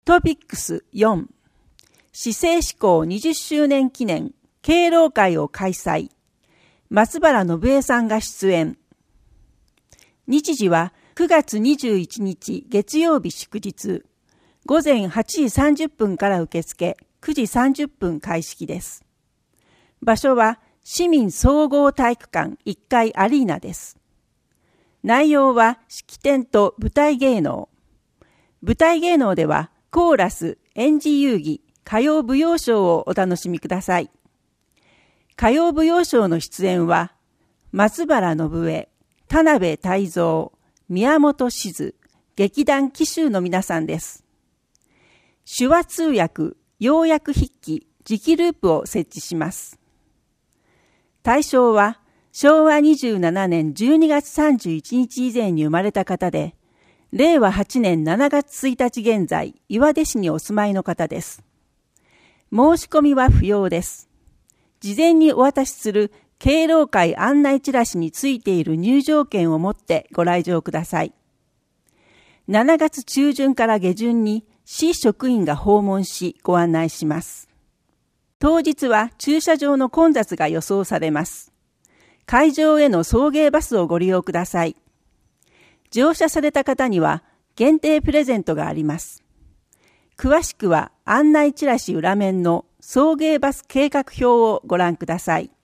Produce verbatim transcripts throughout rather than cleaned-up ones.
トピックスよん、市政施行にじゅっしゅうねん記念敬老会を開催。松原信恵さんが出演。日時はくがつにじゅういちにち月曜日祝日。午前はちじさんじゅっぷんから受付、くじさんじゅっぷん開式です。場所は市民総合体育館いっかいアリーナです。内容は式典と舞台芸能。舞台芸能ではコーラス、演じ遊戯、歌謡舞踊ショーをお楽しみください。歌謡舞踊ショーの出演は松原信恵、田辺泰造、宮本静、劇団紀州の皆さんです。手話通訳、要約筆記、磁気ループを設置します。対象はしょうわにじゅうななねんじゅうにがつさんじゅういちにち以前に生まれた方で、れいわはちねんしちがつついたち現在、岩出市にお住まいの方です。申し込みは不要です。事前にお渡しする敬老会案内チラシについている入場券を持ってご来場ください。しちがつちゅうじゅんから下旬に市職員が訪問しご案内します。当日は駐車場の混雑が予想されます。会場への送迎バスをご利用ください。乗車された方には限定プレゼントがあります。詳しくは案内チラシ裏面の送迎バス計画表をご覧ください。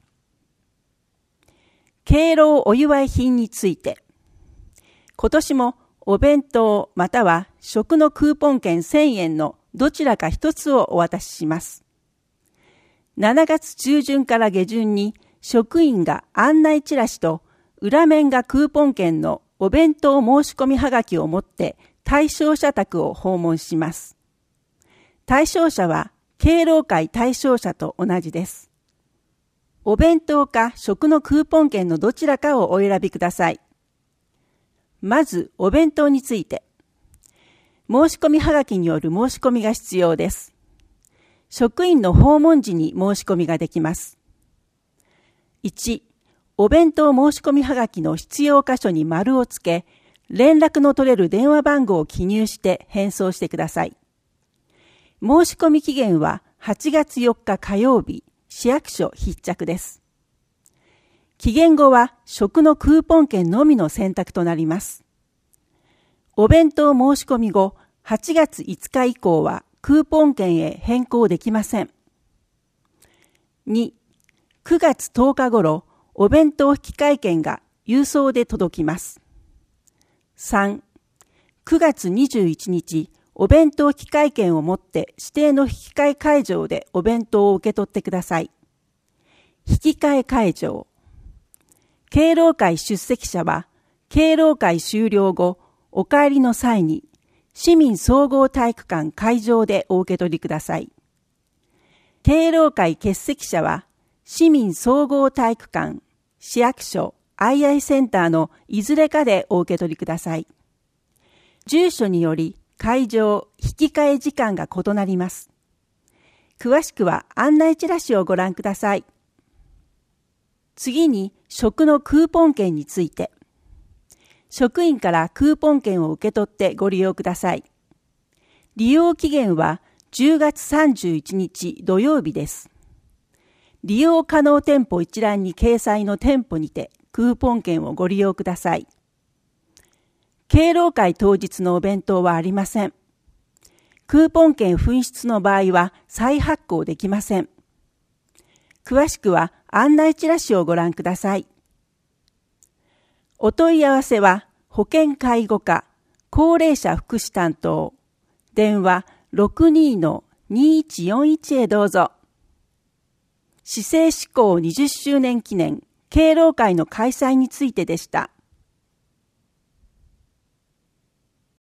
敬老お祝い品について。今年もお弁当または食のクーポン券せんえんのどちらか一つをお渡しします。しちがつちゅうじゅんから下旬に職員が案内チラシと裏面がクーポン券のお弁当申し込みはがきを持って対象者宅を訪問します。対象者は敬老会対象者と同じです。お弁当か食のクーポン券のどちらかをお選びください。まずお弁当について。申し込みはがきによる申し込みが必要です。職員の訪問時に申し込みができます。いち、お弁当申し込みはがきの必要箇所に丸をつけ、連絡の取れる電話番号を記入して返送してください。申し込み期限ははちがつよっか火曜日、市役所必着です。期限後は食のクーポン券のみの選択となります。お弁当申し込み後、はちがついつか以降はクーポン券へ変更できません。に、くがつとおか頃、お弁当引換券が郵送で届きます。さん、くがつにじゅういちにち、お弁当引換券を持って指定の引換会場でお弁当を受け取ってください。引換会場。敬老会出席者は、敬老会終了後、お帰りの際に、市民総合体育館会場でお受け取りください。敬老会欠席者は、市民総合体育館、市役所、アイアイ センターのいずれかでお受け取りください。住所により会場、引き換え時間が異なります。詳しくは案内チラシをご覧ください。次に食のクーポン券について。職員からクーポン券を受け取ってご利用ください。利用期限はじゅうがつさんじゅういちにち土曜日です。利用可能店舗一覧に掲載の店舗にてクーポン券をご利用ください。敬老会当日のお弁当はありません。クーポン券紛失の場合は再発行できません。詳しくは案内チラシをご覧ください。お問い合わせは保健介護課高齢者福祉担当電話 ろくにー にいちよんいち へどうぞ。市政施行にじゅっしゅうねん記念敬老会の開催についてでした。